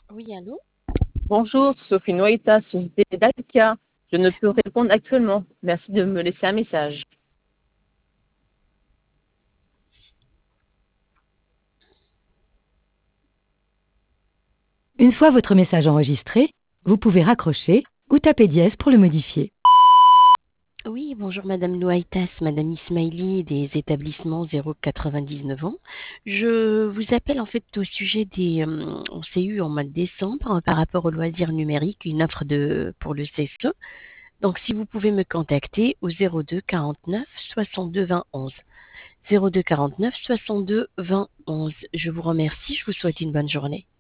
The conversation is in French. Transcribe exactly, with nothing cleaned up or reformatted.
Oui, allô? Bonjour, Sophie Noïta, société Dalkia. Je ne peux répondre actuellement. Merci de me laisser un message. Une fois votre message enregistré, vous pouvez raccrocher ou taper dièse pour le modifier. Oui, bonjour Madame Louaitas, Madame Ismaili des établissements zéro quatre-vingt-dix-neuf ans. Je vous appelle en fait au sujet des... euh, on s'est eu en mois de décembre euh, par rapport aux loisirs numériques, une offre de pour le C F E. Donc si vous pouvez me contacter au zéro deux quarante-neuf soixante-deux vingt onze. zéro deux quarante-neuf soixante-deux vingt onze. Je vous remercie, je vous souhaite une bonne journée.